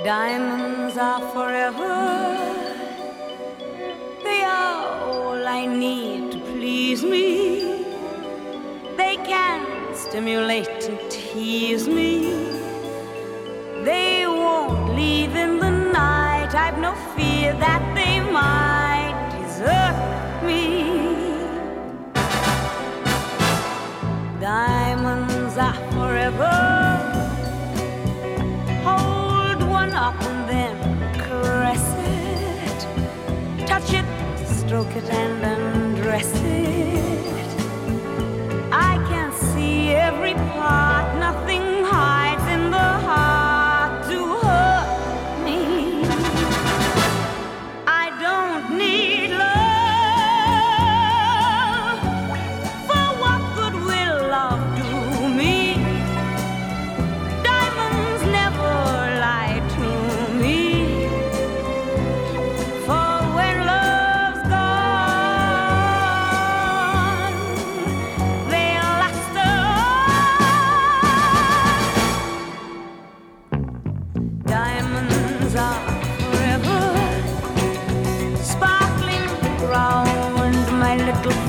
Diamonds are forever. They are all I need to please me. They can stimulate and tease me. They won't leave in the night. I've no fear that they might desert me. Diamonds are forever. Hold one up and then caress it. Touch it, stroke it and undress it. I can see every part. Nothing hides in the heart to hurt me. I don't need love. For what good will love do me? Diamonds never lie to me. For when love's gone, they'll last on. Diamonds are forever, sparkling round my little